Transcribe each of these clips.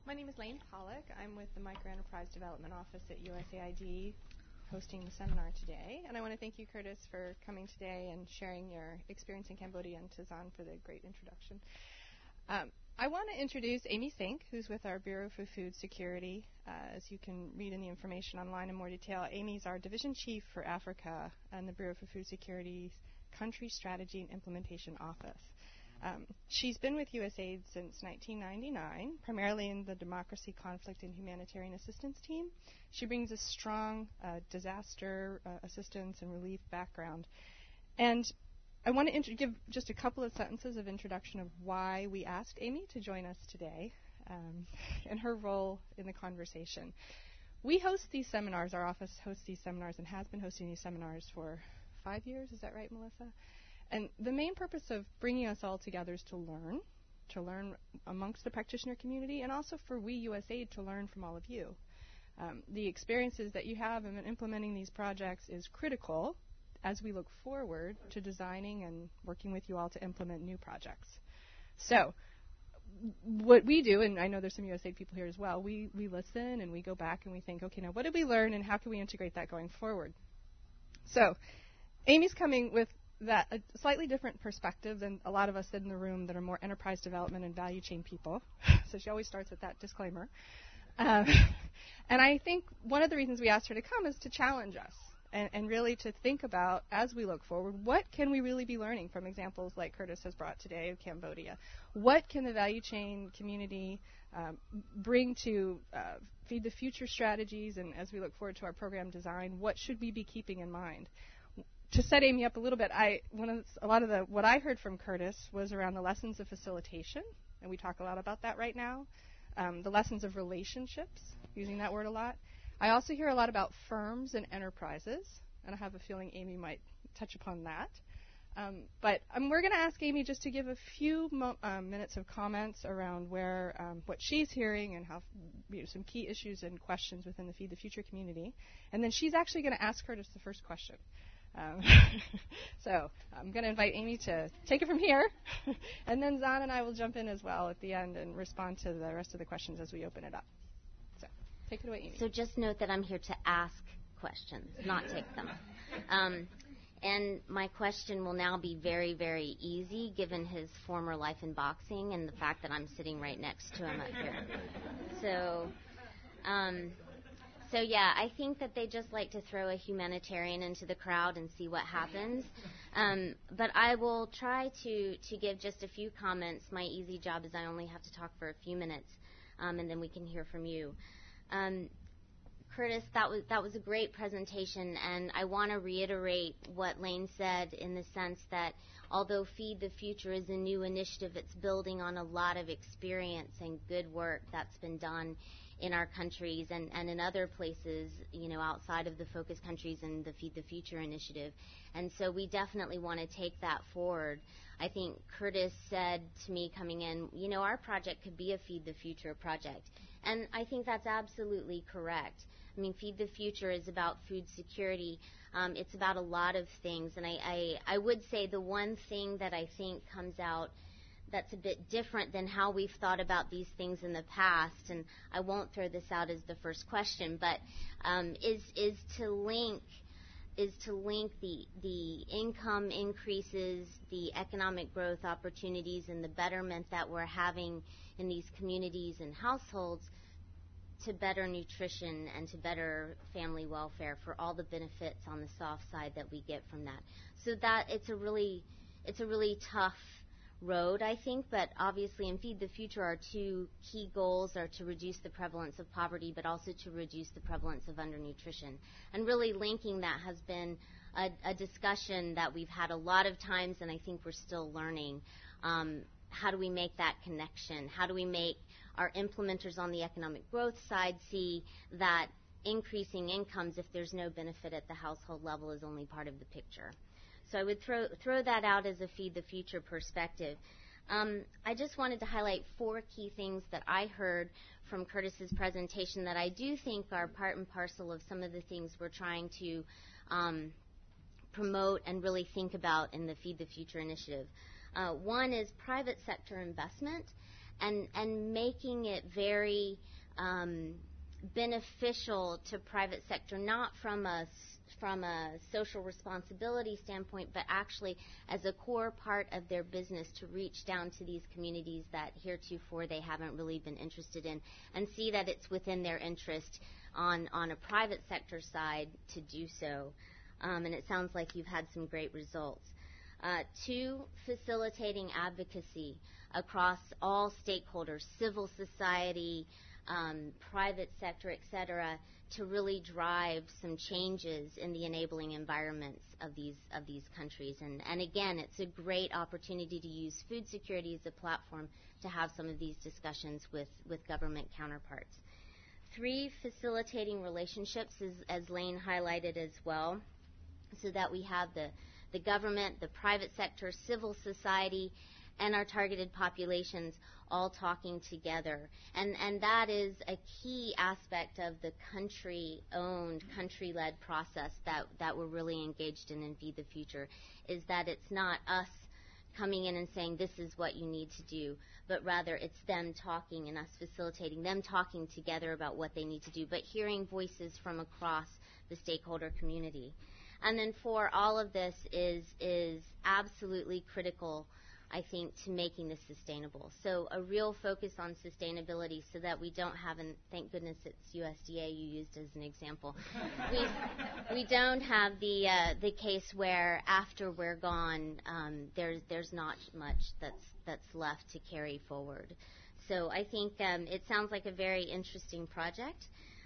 My name is Lane Pollock. I'm with the Microenterprise Development Office at USAID, hosting the seminar today. And I want to thank you, Curtis, for coming today and sharing your experience in Cambodia, and to Zan for the great introduction. I want to introduce Amy Sink, who's with our Bureau for Food Security. As you can read in the information online in more detail, Amy's our Division Chief for Africa and the Bureau for Food Security's Country Strategy and Implementation Office. She's been with USAID since 1999, primarily in the Democracy, Conflict, and Humanitarian Assistance team. She brings a strong disaster assistance and relief background. And I want to give just a couple of sentences of introduction of why we asked Amy to join us today and her role in the conversation. We host these seminars, our office hosts these seminars and has been hosting these seminars for 5 years. Is that right, Melissa? And the main purpose of bringing us all together is to learn amongst the practitioner community, and also for we USAID to learn from all of you. The experiences that you have in implementing these projects is critical as we look forward to designing and working with you all to implement new projects. So what we do, and I know there's some USAID people here as well, we listen and we go back and we think, okay, now what did we learn and how can we integrate that going forward? So Amy's coming with a slightly different perspective than a lot of us in the room that are more enterprise development and value chain people. So she always starts with that disclaimer. And I think one of the reasons we asked her to come is to challenge us and really to think about, as we look forward, what can we really be learning from examples like Curtis has brought today of Cambodia? What can the value chain community bring to Feed the Future strategies? And as we look forward to our program design, what should we be keeping in mind? To set Amy up a little bit, what I heard from Curtis was around the lessons of facilitation, and we talk a lot about that right now. The lessons of relationships, using that word a lot. I also hear a lot about firms and enterprises, and I have a feeling Amy might touch upon that. But we're going to ask Amy just to give a few minutes of comments around what she's hearing and how some key issues and questions within the Feed the Future community. And then she's actually going to ask Curtis the first question. So I'm going to invite Amy to take it from here, and then Zan and I will jump in as well at the end and respond to the rest of the questions as we open it up. So take it away, Amy. So just note that I'm here to ask questions, not take them. And my question will now be very, very easy, given his former life in boxing and the fact that I'm sitting right next to him up here. So yeah, I think that they just like to throw a humanitarian into the crowd and see what happens. But I will try to give just a few comments. My easy job is I only have to talk for a few minutes, and then we can hear from you. Curtis, that was a great presentation, and I want to reiterate what Lane said in the sense that although Feed the Future is a new initiative, it's building on a lot of experience and good work that's been done in our countries and in other places, outside of the focus countries and the Feed the Future initiative. And so we definitely want to take that forward. I think Curtis said to me coming in, our project could be a Feed the Future project. And I think that's absolutely correct. I mean, Feed the Future is about food security. It's about a lot of things. And I would say the one thing that I think comes out that's a bit different than how we've thought about these things in the past, and I won't throw this out as the first question, but is to link the income increases, the economic growth opportunities, and the betterment that we're having in these communities and households to better nutrition and to better family welfare for all the benefits on the soft side that we get from that. So that it's a really tough road, I think, but obviously in Feed the Future our two key goals are to reduce the prevalence of poverty, but also to reduce the prevalence of undernutrition. And really linking that has been a discussion that we've had a lot of times, and I think we're still learning. How do we make that connection? How do we make our implementers on the economic growth side see that increasing incomes, if there's no benefit at the household level, is only part of the picture? So I would throw that out as a Feed the Future perspective. I just wanted to highlight 4 key things that I heard from Curtis's presentation that I do think are part and parcel of some of the things we're trying to promote and really think about in the Feed the Future initiative. One is private sector investment, and making it very beneficial to private sector, not from a social responsibility standpoint, but actually as a core part of their business to reach down to these communities that heretofore they haven't really been interested in, and see that it's within their interest on a private sector side to do so. And it sounds like you've had some great results. 2, facilitating advocacy across all stakeholders, civil society, private sector, et cetera, to really drive some changes in the enabling environments of these countries. And again, it's a great opportunity to use food security as a platform to have some of these discussions with government counterparts. 3, facilitating relationships, as Lane highlighted as well, so that we have the government, the private sector, civil society, and our targeted populations all talking together. And that is a key aspect of the country-owned, country-led process that we're really engaged in Feed the Future, is that it's not us coming in and saying this is what you need to do, but rather it's them talking and us facilitating, them talking together about what they need to do, but hearing voices from across the stakeholder community. And then 4, all of this is absolutely critical, I think, to making this sustainable. So a real focus on sustainability so that we don't have, and thank goodness it's USDA you used as an example, we don't have the case where after we're gone, there's not much that's left to carry forward. So I think it sounds like a very interesting project.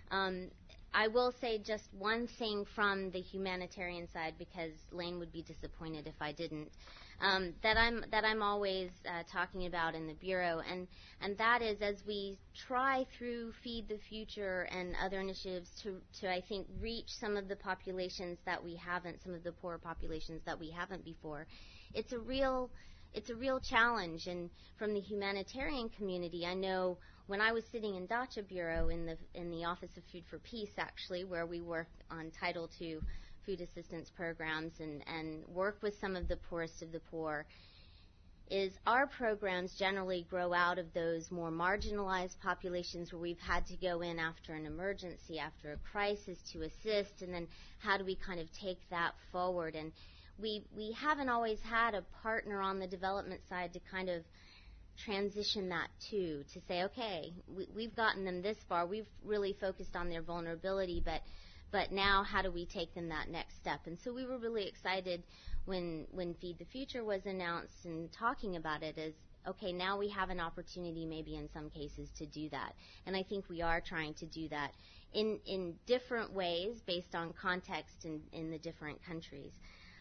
I will say just one thing from the humanitarian side, because Lane would be disappointed if I didn't, that I'm always talking about in the Bureau, and that is, as we try through Feed the Future and other initiatives to I think reach some of the populations that we haven't, some of the poorer populations that we haven't before, it's a real challenge. And from the humanitarian community, I know when I was sitting in Dacha Bureau in the Office of Food for Peace, actually, where we work on Title II food assistance programs and work with some of the poorest of the poor, is our programs generally grow out of those more marginalized populations where we've had to go in after an emergency, after a crisis to assist, and then how do we kind of take that forward. And we haven't always had a partner on the development side to kind of transition that to say, okay, we've gotten them this far, we've really focused on their vulnerability, but now how do we take them that next step? And so we were really excited when Feed the Future was announced and talking about it as, okay, now we have an opportunity maybe in some cases to do that. And I think we are trying to do that in different ways based on context in the different countries.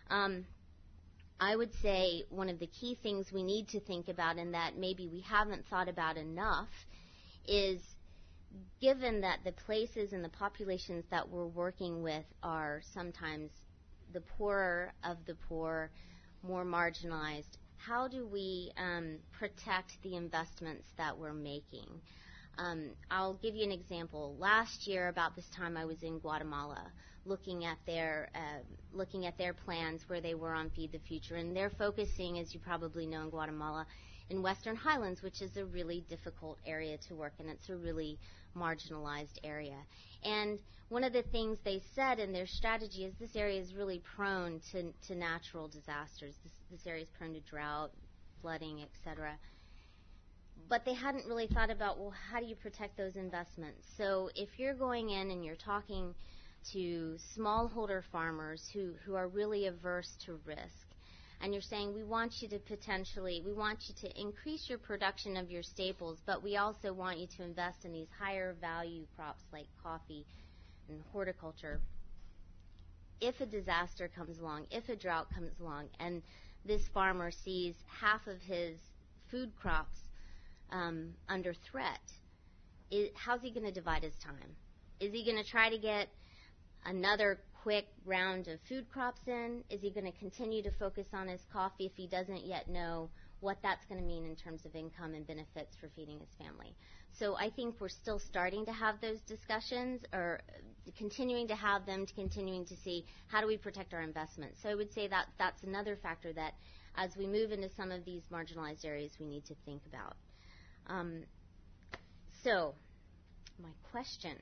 I would say one of the key things we need to think about, and that maybe we haven't thought about enough, is given that the places and the populations that we're working with are sometimes the poorer of the poor, more marginalized, how do we protect the investments that we're making? I'll give you an example. Last year, about this time, I was in Guatemala looking at their plans where they were on Feed the Future, and they're focusing, as you probably know, in Guatemala, in Western Highlands, which is a really difficult area to work in. It's a really marginalized area. And one of the things they said in their strategy is this area is really prone to natural disasters. This area is prone to drought, flooding, etc. But they hadn't really thought about, well, how do you protect those investments? So if you're going in and you're talking to smallholder farmers who are really averse to risk, and you're saying, we want you to increase your production of your staples, but we also want you to invest in these higher value crops like coffee and horticulture. If a disaster comes along, if a drought comes along, and this farmer sees half of his food crops under threat, how's he going to divide his time? Is he going to try to get another quick round of food crops in? Is he going to continue to focus on his coffee if he doesn't yet know what that's going to mean in terms of income and benefits for feeding his family? So I think we're still starting to have those discussions, or continuing to have them, continuing to see how do we protect our investments. So I would say that that's another factor that as we move into some of these marginalized areas we need to think about. So, my question.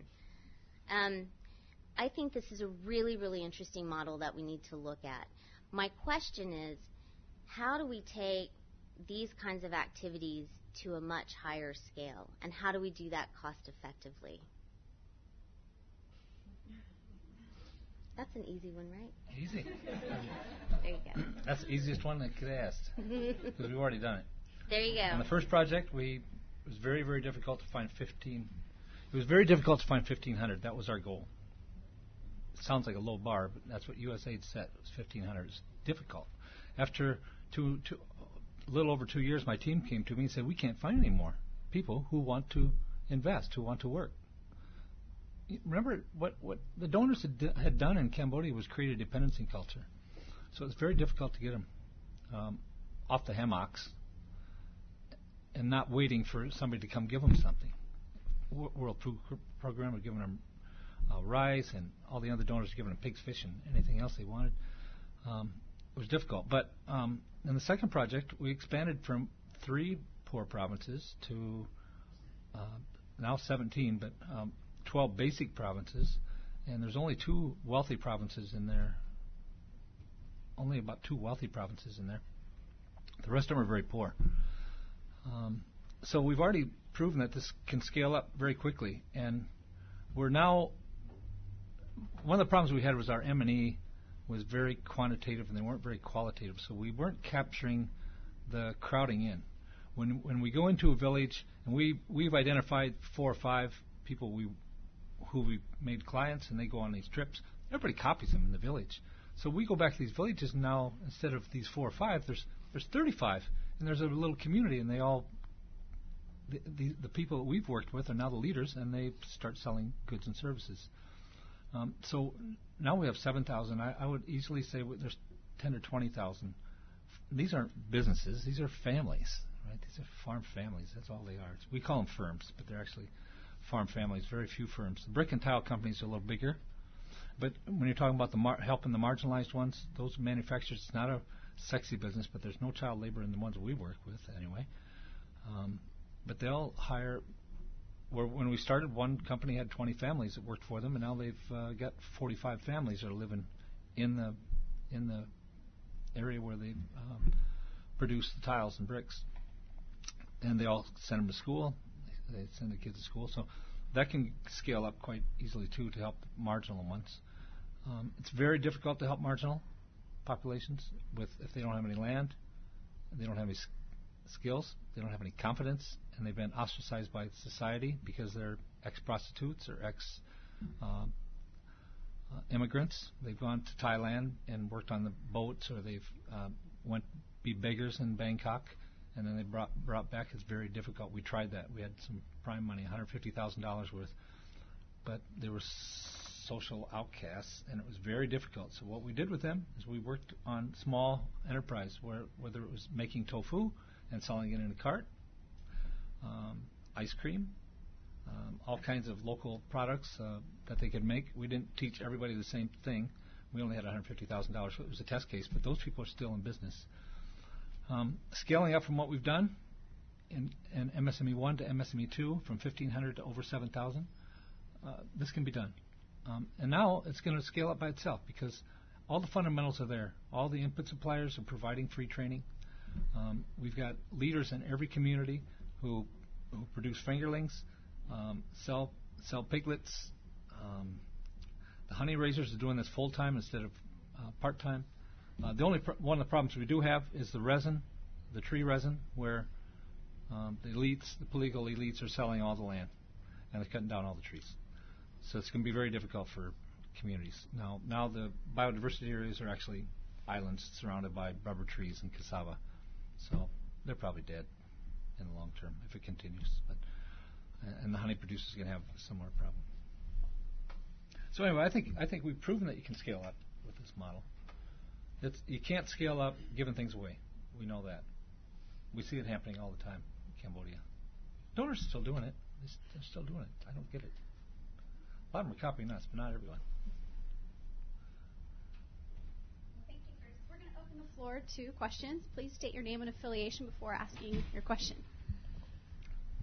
I think this is a really, really interesting model that we need to look at. My question is, how do we take these kinds of activities to a much higher scale, and how do we do that cost effectively? That's an easy one, right? Easy. There you go. That's the easiest one that could ask, because we've already done it. There you go. On the first project, it was very, very difficult to find 15. It was very difficult to find 1,500. That was our goal. It sounds like a low bar, but that's what USAID set. It was 1,500. It was difficult. After a little over 2 years, my team came to me and said, we can't find any more people who want to invest, who want to work. Remember, what the donors had done in Cambodia was create a dependency culture. So it's very difficult to get them off the hammocks and not waiting for somebody to come give them something. World Food Program had given them rice, and all the other donors giving them pigs, fish, and anything else they wanted. It was difficult. But in the second project, we expanded from 3 poor provinces to now 17, but 12 basic provinces, and there's only 2 wealthy provinces in there. Only about 2 wealthy provinces in there. The rest of them are very poor. So we've already proven that this can scale up very quickly, and we're now. One of the problems we had was our M&E was very quantitative, and they weren't very qualitative. So we weren't capturing the crowding in. When we go into a village, and we've identified 4 or 5 people who we made clients, and they go on these trips. Everybody copies them in the village. So we go back to these villages now. Instead of these 4 or 5, there's 35, and there's a little community, and they all the people that we've worked with are now the leaders, and they start selling goods and services. So now we have 7,000. I would easily say there's 10 or 20,000. These aren't businesses; these are families, right? These are farm families. That's all they are. We call them firms, but they're actually farm families. Very few firms. The brick and tile companies are a little bigger, but when you're talking about helping the marginalized ones, those manufacturers, it's not a sexy business, but there's no child labor in the ones we work with anyway. But they'll hire. When we started, one company had 20 families that worked for them, and now they've got 45 families that are living in the area where they produce the tiles and bricks. And they all send them to school. They send the kids to school. So that can scale up quite easily, too, to help marginal ones. It's very difficult to help marginal populations if they don't have any land, they don't have any skills, they don't have any confidence, and they've been ostracized by society because they're ex-prostitutes or ex-immigrants. They've gone to Thailand and worked on the boats, or they've went be beggars in Bangkok, and then they brought back. It's very difficult. We tried that. We had some prime money, $150,000 worth, but they were social outcasts, and it was very difficult. So what we did with them is we worked on small enterprise, whether it was making tofu and selling it in a cart, ice cream, all kinds of local products that they could make. We didn't teach everybody the same thing. We only had $150,000, so it was a test case, but those people are still in business. Scaling up from what we've done in MSME 1 to MSME 2, from 1,500 to over 7,000, this can be done. And now it's going to scale up by itself because all the fundamentals are there. All the input suppliers are providing free training. We've got leaders in every community who produce fingerlings, sell piglets. The honey raisers are doing this full time instead of part time. The only one of the problems we do have is the resin, the tree resin, where the political elites are selling all the land and they're cutting down all the trees. So it's going to be very difficult for communities. Now the biodiversity areas are actually islands surrounded by rubber trees and cassava. So they're probably dead in the long term if it continues. And the honey producers are going to have a similar problem. So anyway, I think we've proven that you can scale up with this model. You can't scale up giving things away. We know that. We see it happening all the time in Cambodia. Donors are still doing it. They're still doing it. I don't get it. A lot of them are copying us, but not everyone. Thank you, Chris. We're going to open the floor to questions. Please state your name and affiliation before asking your question.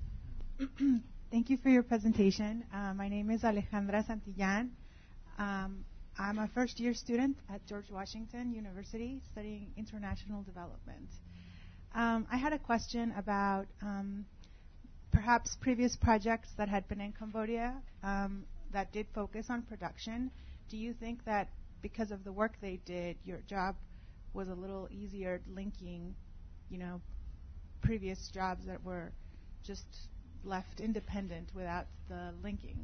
Thank you for your presentation. My name is Alejandra Santillan. I'm a first-year student at George Washington University studying international development. I had a question about perhaps previous projects that had been in Cambodia that did focus on production. Do you think that because of the work they did, your job was a little easier linking, previous jobs that were just left independent without the linking?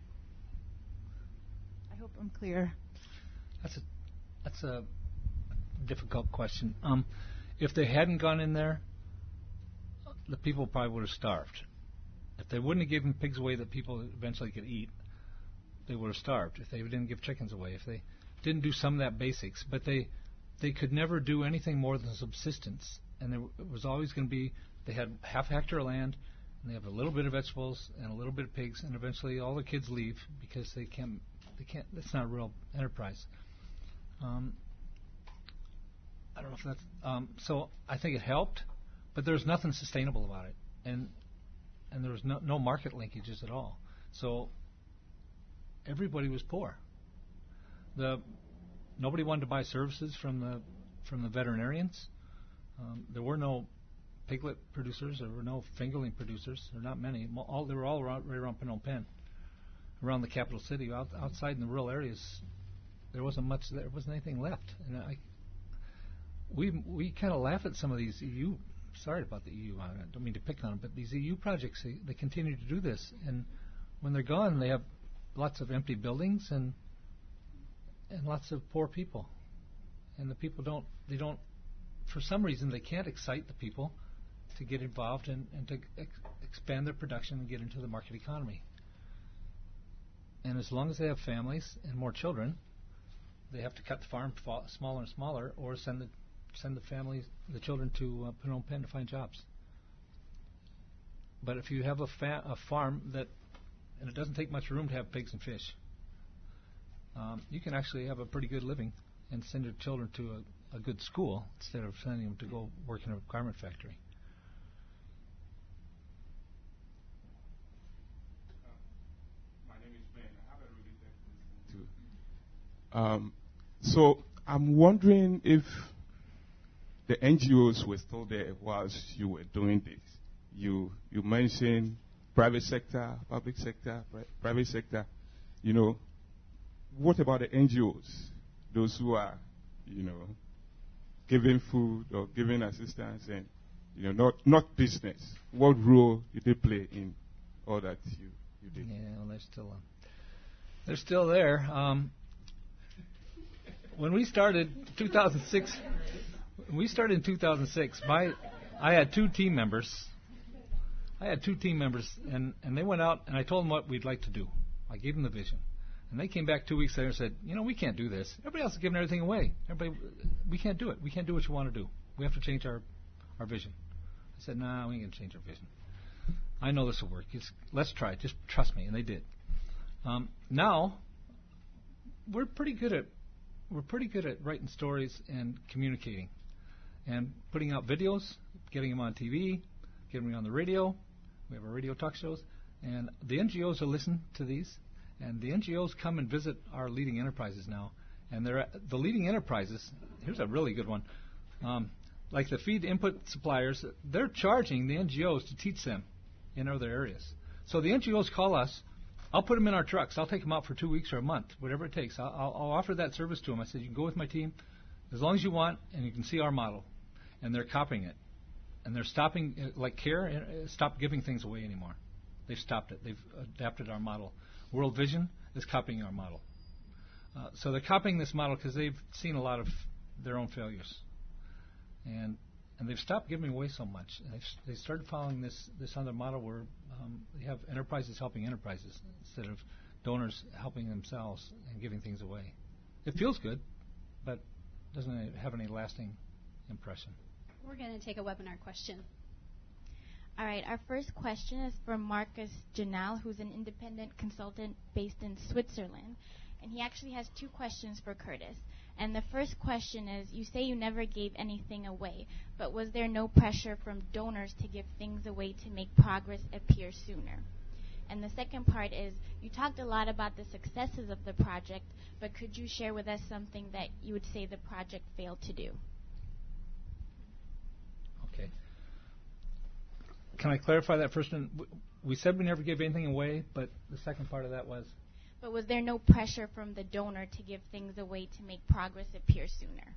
I hope I'm clear. That's a difficult question. If they hadn't gone in there, the people probably would have starved. If they wouldn't have given pigs away that people eventually could eat, they would have starved. If they didn't give chickens away, if they didn't do some of that basics, but they could never do anything more than subsistence. And it was always going to be, they had half a hectare of land, and they have a little bit of vegetables and a little bit of pigs, and eventually all the kids leave because they can't, that's not a real enterprise. I don't know if that's, so I think it helped, but there's nothing sustainable about it. And there was no market linkages at all. So everybody was poor. Nobody wanted to buy services from the veterinarians. There were no piglet producers. There were no fingerling producers. There were not many. They were all right around Phnom Penh, around the capital city. Outside in the rural areas, there wasn't much. There wasn't anything left. And we kind of laugh at some of these EU. Sorry about the EU. I don't mean to pick on them, but these EU projects, they continue to do this. And when they're gone, they have lots of empty buildings and lots of poor people. And the people don't, for some reason, they can't excite the people to get involved and to expand their production and get into the market economy. And as long as they have families and more children, they have to cut the farm smaller and smaller, or send the families, the children, to Phnom Penh to find jobs. But if you have a farm and it doesn't take much room to have pigs and fish, you can actually have a pretty good living and send your children to a good school instead of sending them to go work in a garment factory. My name is Ben. I have a related question too. So I'm wondering if the NGOs were still there whilst you were doing this. You mentioned private sector, public sector, private sector. What about the NGOs? Those who are, giving food or giving assistance and, not business. What role did they play in all that you did? Yeah, well, they're still there. When we started 2006. When we started in 2006, I had two team members. And they went out, and I told them what we'd like to do. I gave them the vision. And they came back 2 weeks later and said, we can't do this. Everybody else is giving everything away. We can't do it. We can't do what you want to do. We have to change our vision. I said, nah, we ain't going to change our vision. I know this will work. Let's try it. Just trust me. And they did. Now, we're pretty good at writing stories and communicating. And putting out videos, getting them on TV, getting them on the radio. We have our radio talk shows. And the NGOs will listen to these. And the NGOs come and visit our leading enterprises now. And the leading enterprises, here's a really good one. Like the feed input suppliers, they're charging the NGOs to teach them in other areas. So the NGOs call us. I'll put them in our trucks. I'll take them out for 2 weeks or a month, whatever it takes. I'll offer that service to them. I said, you can go with my team as long as you want, and you can see our model. And they're copying it. And they're stopping, like CARE, stop giving things away anymore. They've stopped it. They've adapted our model. World Vision is copying our model. So they're copying this model because they've seen a lot of their own failures. And they've stopped giving away so much. And they started following this other model where they have enterprises helping enterprises instead of donors helping themselves and giving things away. It feels good, but doesn't have any lasting impression. We're going to take a webinar question. All right, our first question is from Marcus Janal, who's an independent consultant based in Switzerland. And he actually has two questions for Curtis. And the first question is, you say you never gave anything away, but was there no pressure from donors to give things away to make progress appear sooner? And the second part is, you talked a lot about the successes of the project, but could you share with us something that you would say the project failed to do? Okay. Can I clarify that first one? We said we never gave anything away, but the second part of that was? But was there no pressure from the donor to give things away to make progress appear sooner?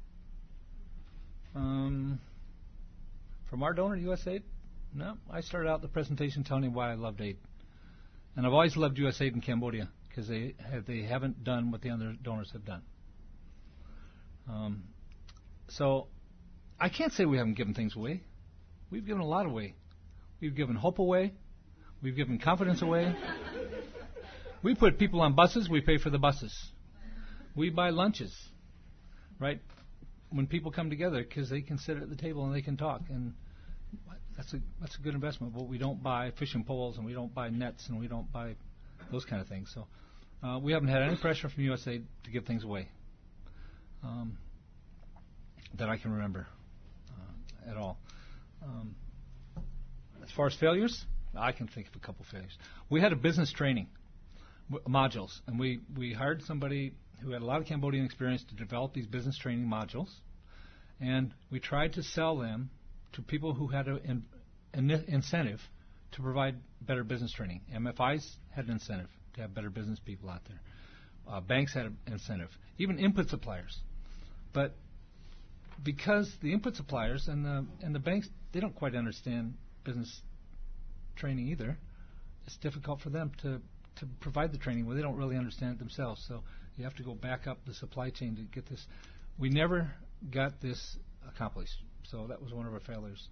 From our donor, USAID? No. I started out the presentation telling you why I loved aid. And I've always loved USAID in Cambodia because they haven't done what the other donors have done. So I can't say we haven't given things away. We've given a lot away. We've given hope away. We've given confidence away. We put people on buses, we pay for the buses. We buy lunches, right? When people come together, because they can sit at the table and they can talk, and that's a good investment. But we don't buy fishing poles, and we don't buy nets, and we don't buy those kind of things. So we haven't had any pressure from USAID to give things away that I can remember at all. As far as failures, I can think of a couple failures. We had a business training modules, and we hired somebody who had a lot of Cambodian experience to develop these business training modules, and we tried to sell them to people who had an incentive to provide better business training. MFIs had an incentive to have better business people out there. Banks had an incentive, even input suppliers. But because the input suppliers and the banks, they don't quite understand business training either, it's difficult for them to provide the training where they don't really understand it themselves. So you have to go back up the supply chain to get this. We never got this accomplished. So that was one of our failures.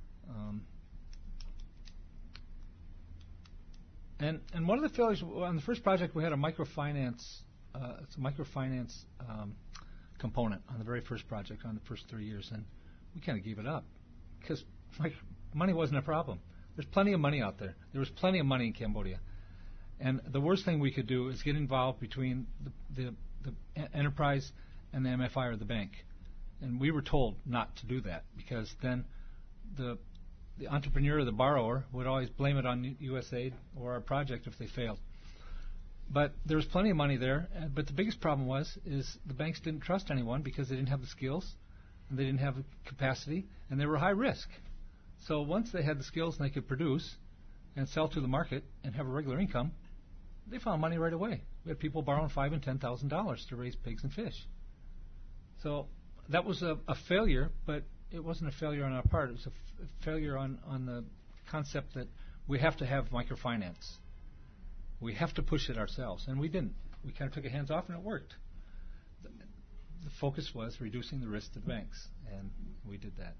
And one of the failures on the first project, we had a microfinance. It's a microfinance component on the very first project, on the first 3 years, and we kind of gave it up because money wasn't a problem. There's plenty of money out there. There was plenty of money in Cambodia. And the worst thing we could do is get involved between the enterprise and the MFI or the bank. And we were told not to do that because then the entrepreneur or the borrower would always blame it on USAID or our project if they failed. But there was plenty of money there. But the biggest problem is the banks didn't trust anyone because they didn't have the skills and they didn't have the capacity and they were high risk. So once they had the skills and they could produce and sell to the market and have a regular income, they found money right away. We had people borrowing $5,000 and $10,000 to raise pigs and fish. So that was a failure, but it wasn't a failure on our part. It was a failure on the concept that we have to have microfinance. We have to push it ourselves, and we didn't. We kind of took our hands off, and it worked. The focus was reducing the risk to the banks, and we did that.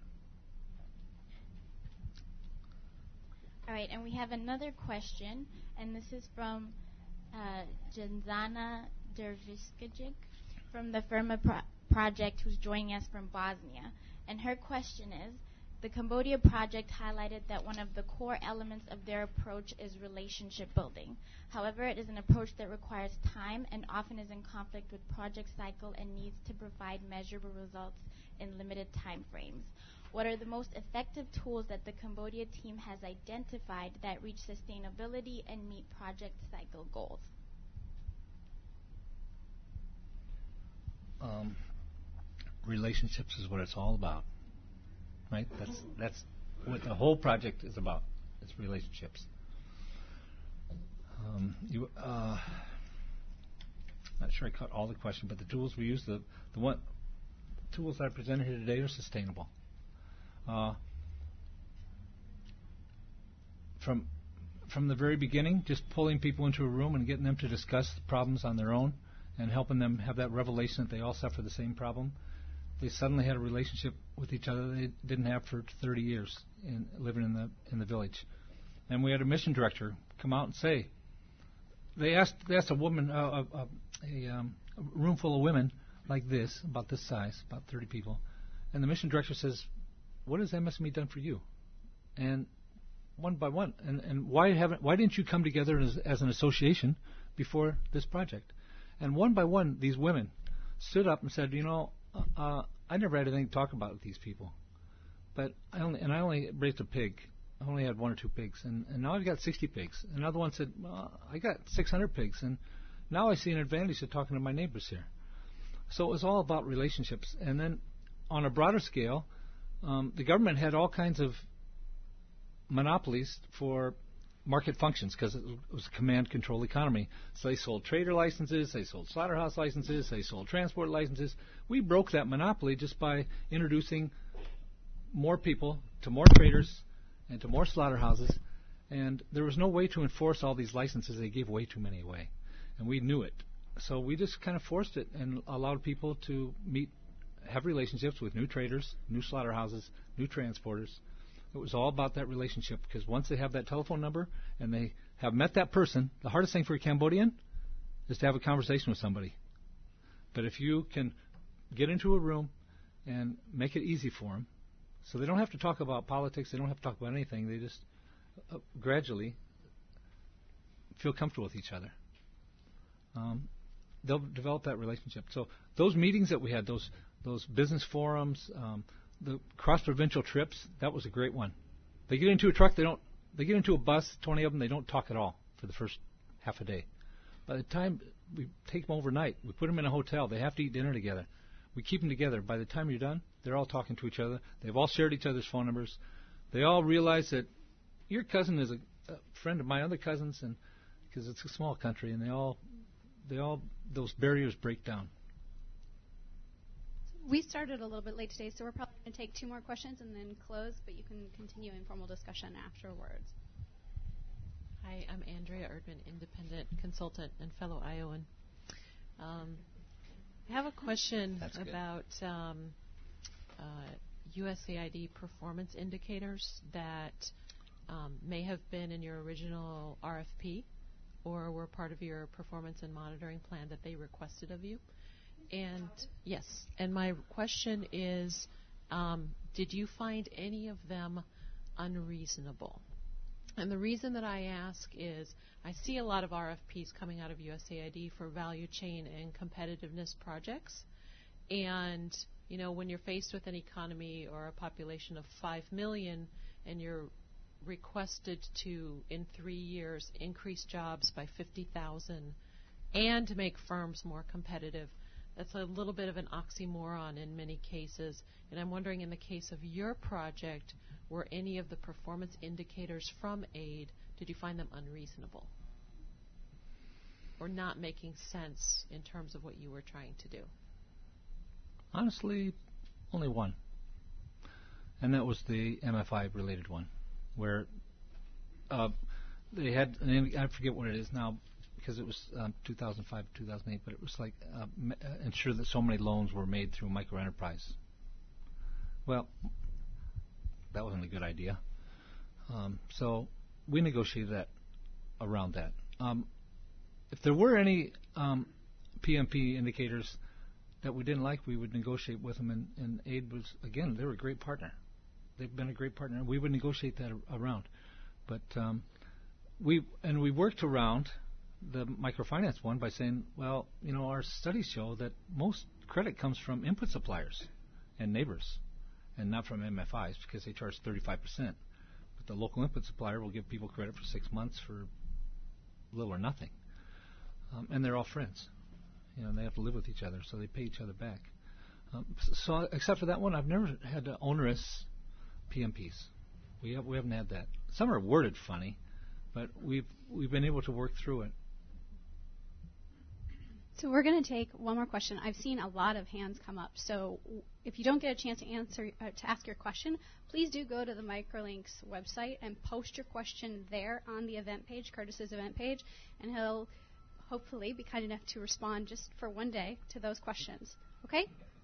All right, and we have another question, and this is from Jenzana Derviskajic from the Firma project, who's joining us from Bosnia. And her question is, the Cambodia project highlighted that one of the core elements of their approach is relationship building. However, it is an approach that requires time and often is in conflict with project cycle and needs to provide measurable results in limited time frames. What are the most effective tools that the Cambodia team has identified that reach sustainability and meet project cycle goals? Relationships is what it's all about, right? That's what the whole project is about. It's relationships. Not sure I caught all the question, but the tools we use, the tools that I presented here today are sustainable. From the very beginning, just pulling people into a room and getting them to discuss the problems on their own and helping them have that revelation that they all suffer the same problem. They suddenly had a relationship with each other they didn't have for 30 years living in the village. And we had a mission director come out and say, they asked a woman, a room full of women like this, about this size, about 30 people, and the mission director says, "What has MSME done for you?" And one by one, and why didn't you come together as an association before this project? And one by one, these women stood up and said, I never had anything to talk about with these people, but I only raised a pig. I only had 1 or 2 pigs, and now I've got 60 pigs. Another one said, well, I got 600 pigs, and now I see an advantage of talking to my neighbors here. So it was all about relationships. And then on a broader scale, the government had all kinds of monopolies for market functions because it was a command-control economy. So they sold trader licenses, they sold slaughterhouse licenses, they sold transport licenses. We broke that monopoly just by introducing more people to more traders and to more slaughterhouses, and there was no way to enforce all these licenses. They gave way too many away, and we knew it. So we just kind of forced it and allowed people to have relationships with new traders, new slaughterhouses, new transporters. It was all about that relationship, because once they have that telephone number and they have met that person, the hardest thing for a Cambodian is to have a conversation with somebody. But if you can get into a room and make it easy for them, so they don't have to talk about politics, they don't have to talk about anything, they just gradually feel comfortable with each other. They'll develop that relationship. So those meetings that we had, those business forums, the cross-provincial trips, that was a great one. They get into a truck, they get into a bus, 20 of them, they don't talk at all for the first half a day. By the time we take them overnight, we put them in a hotel, they have to eat dinner together. We keep them together. By the time you're done, they're all talking to each other. They've all shared each other's phone numbers. They all realize that your cousin is a friend of my other cousins, and because it's a small country, and they all those barriers break down. We started a little bit late today, so we're probably going to take 2 more questions and then close, but you can continue informal discussion afterwards. Hi, I'm Andrea Erdman, independent consultant and fellow Iowan. I have a question about USAID performance indicators that may have been in your original RFP or were part of your performance and monitoring plan that they requested of you. And yes, and my question is, did you find any of them unreasonable? And the reason that I ask is I see a lot of RFPs coming out of USAID for value chain and competitiveness projects. And, when you're faced with an economy or a population of 5 million and you're requested to, in 3 years, increase jobs by 50,000 and to make firms more competitive, that's a little bit of an oxymoron in many cases. And I'm wondering, in the case of your project, were any of the performance indicators from aid, did you find them unreasonable or not making sense in terms of what you were trying to do? Honestly, only one. And that was the MFI related one, where they had, I forget what it is now, because it was 2005, 2008, but it was like ensure that so many loans were made through microenterprise. Well, that wasn't a good idea. So we negotiated that around that. If there were any PMP indicators that we didn't like, we would negotiate with them, and aid was, again, they were a great partner. They've been a great partner, and we would negotiate that around. But we worked around the microfinance one by saying, well, our studies show that most credit comes from input suppliers and neighbors, and not from MFIs, because they charge 35%. But the local input supplier will give people credit for 6 months for little or nothing. And they're all friends. They have to live with each other, so they pay each other back. So except for that one, I've never had onerous PMPs. We haven't had that. Some are worded funny, but we've been able to work through it. So we're going to take one more question. I've seen a lot of hands come up. So if you don't get a chance to ask your question, please do go to the Microlinks website and post your question there on the event page, Curtis's event page, and he'll hopefully be kind enough to respond just for one day to those questions. Okay?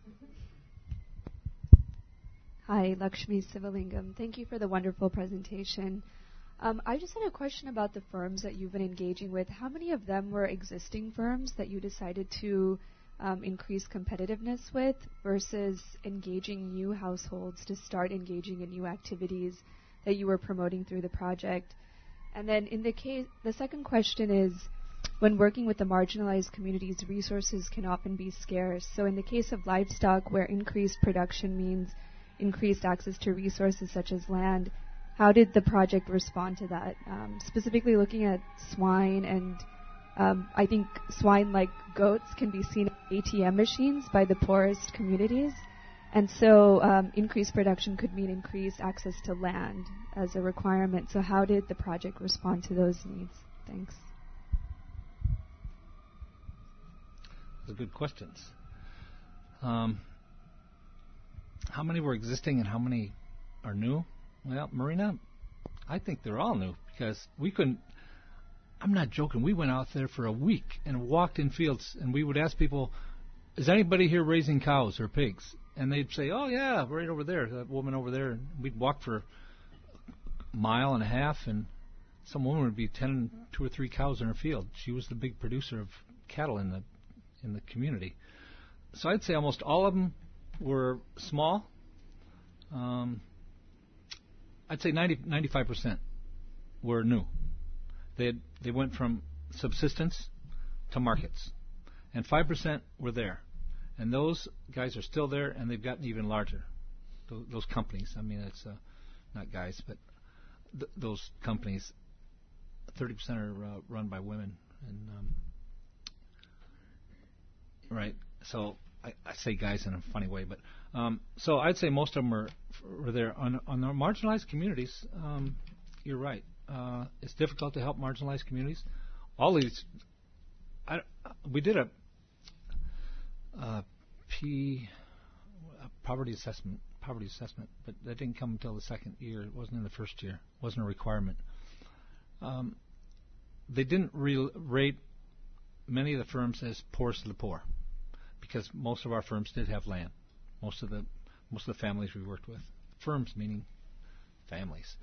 Hi, Lakshmi Sivalingam. Thank you for the wonderful presentation. I just had a question about the firms that you've been engaging with. How many of them were existing firms that you decided to increase competitiveness with versus engaging new households to start engaging in new activities that you were promoting through the project? And then the second question is, when working with the marginalized communities, resources can often be scarce. So in the case of livestock, where increased production means increased access to resources such as land, how did the project respond to that? Specifically looking at swine, and I think swine, like goats, can be seen as ATM machines by the poorest communities. And so increased production could mean increased access to land as a requirement. So how did the project respond to those needs? Thanks. Those are good questions. How many were existing and how many are new? Well, Marina, I think they're all new because we couldn't. I'm not joking. We went out there for a week and walked in fields, and we would ask people, "Is anybody here raising cows or pigs?" And they'd say, "Oh yeah, right over there, that woman over there." And we'd walk for a mile and a half, and some woman would be tending 2 or 3 cows in her field. She was the big producer of cattle in the community. So I'd say almost all of them were small. I'd say 95% were new. They went from subsistence to markets, and 5% were there, and those guys are still there, and they've gotten even larger. Those companies. I mean, it's not guys, but those companies. 30% are run by women, and right. So I say guys in a funny way, but so I'd say most of them were there. On the marginalized communities, you're right. It's difficult to help marginalized communities. All these, we did a poverty assessment, but that didn't come until the second year. It wasn't in the first year. It wasn't a requirement. They didn't rate many of the firms as poorest of the poor, because most of our firms did have land. Most of the families we worked with, firms meaning families.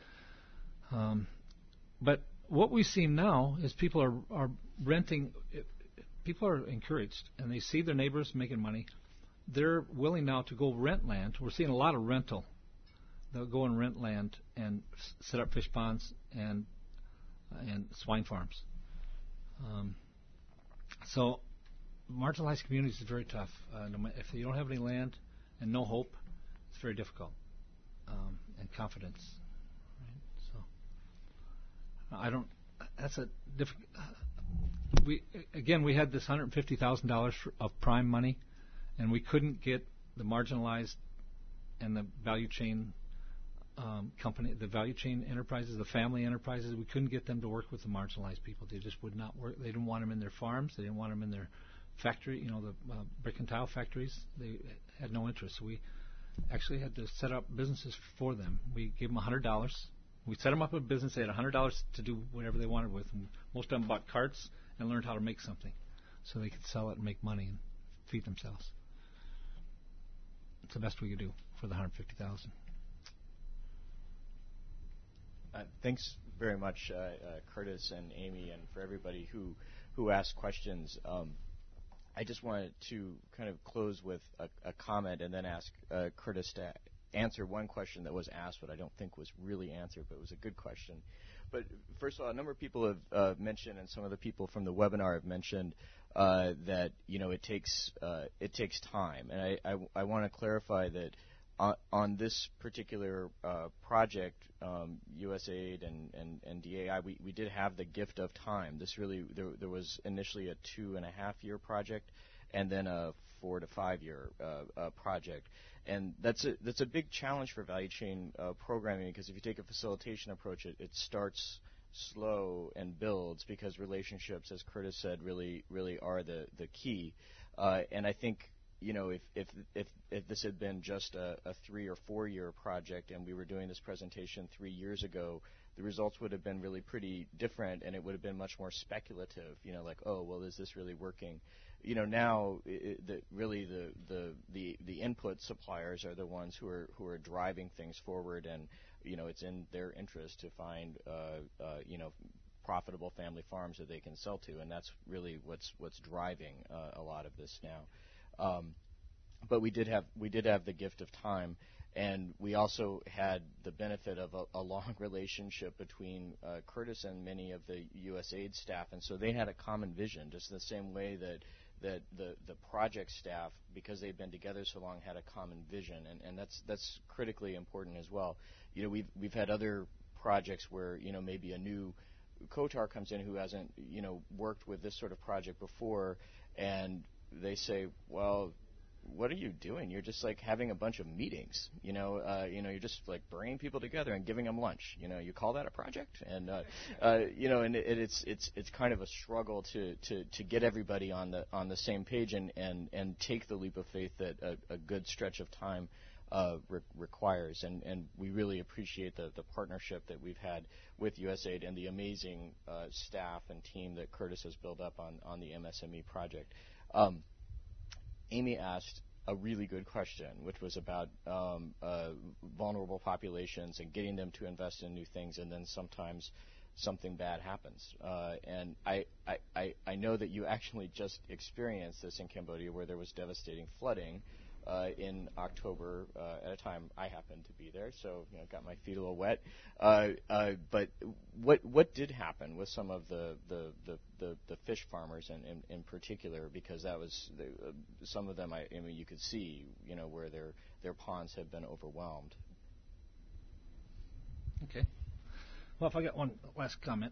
But what we see now is people are renting. People are encouraged, and they see their neighbors making money. They're willing now to go rent land. We're seeing a lot of rental. They'll go and rent land and set up fish ponds and swine farms. So marginalized communities is very tough. If you don't have any land and no hope, it's very difficult. And confidence. Right? So I don't. That's a difficult. We had this $150,000 of prime money, and we couldn't get the marginalized and the value chain the value chain enterprises, the family enterprises. We couldn't get them to work with the marginalized people. They just would not work. They didn't want them in their farms. They didn't want them in their factory. The brick and tile factories. They had no interest. So we actually had to set up businesses for them. We gave them $100. We set them up a business. They had $100 to do whatever they wanted with. And most of them bought carts and learned how to make something, so they could sell it and make money and feed themselves. It's the best we could do for the $150,000. Thanks very much, Curtis and Amy, and for everybody who asked questions. I just wanted to kind of close with a comment and then ask Curtis to answer one question that was asked, but I don't think was really answered, but it was a good question. But first of all, a number of people have mentioned, and some of the people from the webinar have mentioned that it takes time, and I want to clarify that on this particular project, USAID and DAI, we did have the gift of time. This really there was initially a 2.5-year project, and then a 4 to 5 year project. And that's a big challenge for value chain programming, because if you take a facilitation approach, it starts slow and builds, because relationships, as Curtis said, really are the key. And I think if this had been just a 3 or 4 year project and we were doing this presentation 3 years ago, the results would have been really pretty different, and it would have been much more speculative. Like, oh, well, is this really working? Now the input suppliers are the ones who are driving things forward, and it's in their interest to find profitable family farms that they can sell to, and that's really what's driving a lot of this now. But we did have the gift of time, And we also had the benefit of a long relationship between Curtis and many of the USAID staff, and so they had a common vision, just the same way that the project staff, because they've been together so long, had a common vision, and that's critically important as well. We've had other projects where maybe a new COTAR comes in who hasn't worked with this sort of project before, and they say, well, what are you doing? You're just like having a bunch of meetings. You're just like bringing people together and giving them lunch. You call that a project? And and it's kind of a struggle to get everybody on the same page and take the leap of faith that a good stretch of time requires. And we really appreciate the partnership that we've had with USAID and the amazing staff and team that Curtis has built up on the MSME project. Amy asked a really good question, which was about vulnerable populations and getting them to invest in new things, and then sometimes something bad happens. And I know that you actually just experienced this in Cambodia, where there was devastating flooding in October at a time I happened to be there, so got my feet a little wet. But what did happen with some of the fish farmers in particular? Because that was some of them. I mean, you could see where their ponds have been overwhelmed. Okay. Well, if I got one last comment,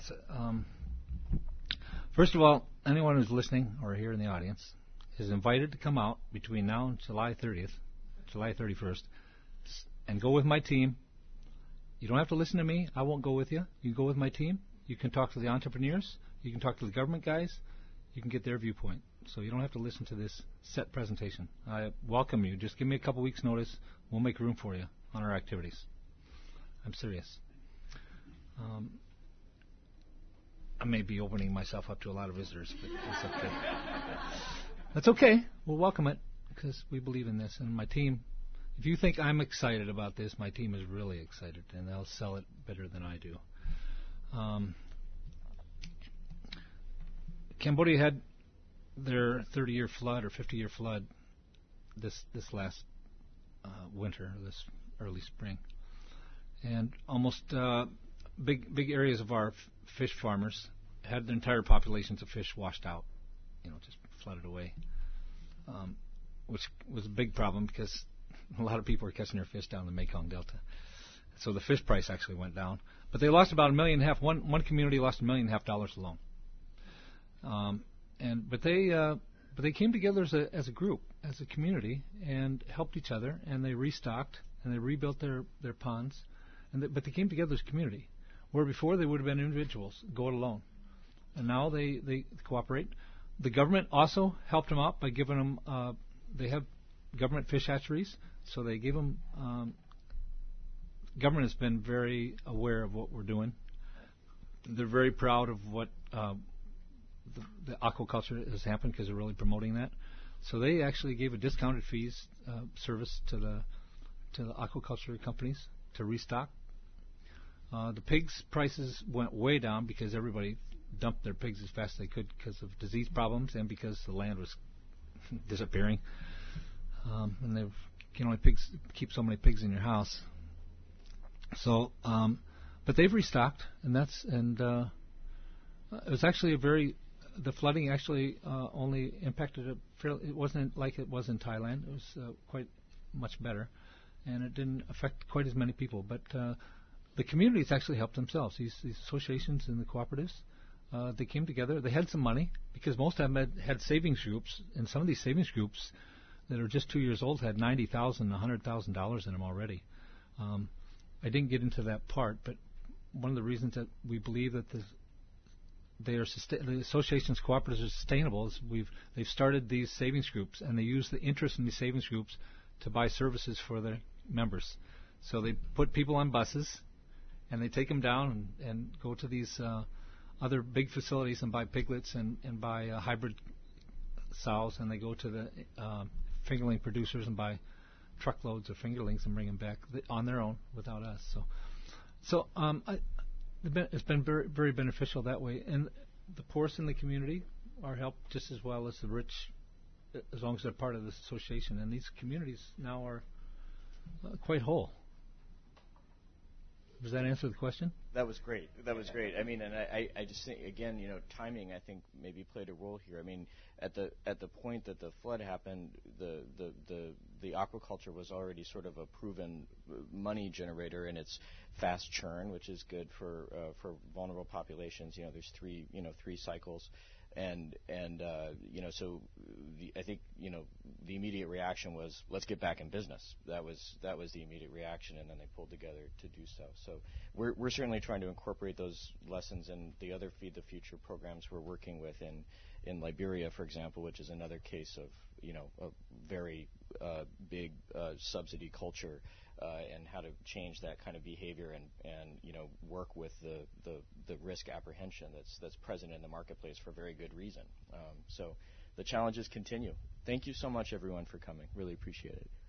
first of all, anyone who's listening or here in the audience is invited to come out between now and July 31st, and go with my team. You don't have to listen to me. I won't go with you. You can go with my team. You can talk to the entrepreneurs. You can talk to the government guys. You can get their viewpoint. So you don't have to listen to this set presentation. I welcome you. Just give me a couple weeks' notice. We'll make room for you on our activities. I'm serious. I may be opening myself up to a lot of visitors, but that's okay. That's okay. We'll welcome it because we believe in this. And my team, if you think I'm excited about this, my team is really excited, and they'll sell it better than I do. Cambodia had their 30-year flood or 50-year flood this last winter, this early spring. And almost big areas of our fish farmers had their entire populations of fish washed out, just flooded away, which was a big problem because a lot of people were catching their fish down in the Mekong Delta. So the fish price actually went down. But they lost about $1.5 million. One community lost $1.5 million alone. But they came together as a group, as a community, and helped each other, and they restocked and they rebuilt their ponds. But they came together as a community, where before they would have been individuals, go it alone. And now they cooperate. The government also helped them out by giving them, they have government fish hatcheries, so they gave them, government has been very aware of what we're doing. They're very proud of what the aquaculture has happened because they're really promoting that. So they actually gave a discounted fees service to the aquaculture companies to restock. The pigs prices went way down because everybody dumped their pigs as fast as they could because of disease problems and because the land was disappearing. And they can only keep so many pigs in your house. So, but they've restocked, and it was actually the flooding actually only impacted it wasn't like it was in Thailand. It was quite much better, and it didn't affect quite as many people. But the communities actually helped themselves. These associations and the cooperatives, they came together. They had some money because most of them had savings groups, and some of these savings groups that are just 2 years old had $90,000, $100,000 in them already. I didn't get into that part, but one of the reasons that we believe that the associations, cooperatives are sustainable is they've started these savings groups, and they use the interest in these savings groups to buy services for their members. So they put people on buses, and they take them down and go to these other big facilities and buy piglets and buy hybrid sows, and they go to the fingerling producers and buy truckloads of fingerlings and bring them back on their own without us. So it's been very, very beneficial that way. And the poorest in the community are helped just as well as the rich, as long as they're part of this association. And these communities now are quite whole. Does that answer the question? That was great. That was great. I mean, and I just think, again, timing, I think, maybe played a role here. I mean, at the point that the flood happened, the aquaculture was already sort of a proven money generator in its fast churn, which is good for vulnerable populations. There's three cycles. And so I think the immediate reaction was, let's get back in business. That was the immediate reaction, and then they pulled together to do so. So we're certainly trying to incorporate those lessons in the other Feed the Future programs we're working with in Liberia, for example, which is another case of a very big subsidy culture. And how to change that kind of behavior and work with the risk apprehension that's present in the marketplace for very good reason. So the challenges continue. Thank you so much, everyone, for coming. Really appreciate it.